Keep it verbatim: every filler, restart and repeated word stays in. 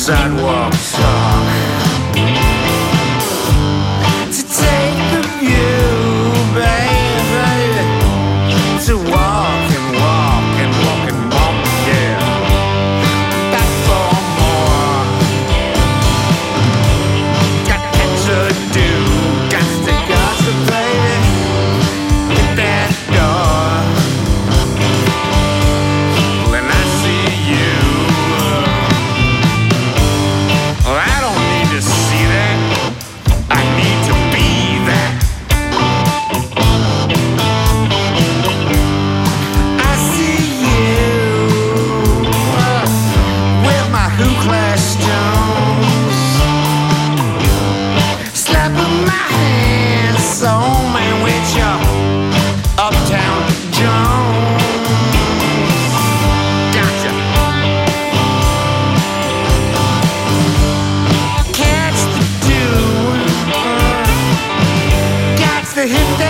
sidewalk talk, to take the view, baby, to walk and walk and walk and walk, yeah, back for more. Got to do, got to gossip, baby, hit that door. When I see you, well, I don't need to see that, I need to be that. I see you uh, with my Who Class Jones, slapping my hands, so man, with your Uptown Jones. Gotcha. Catch the dude, got to hit that.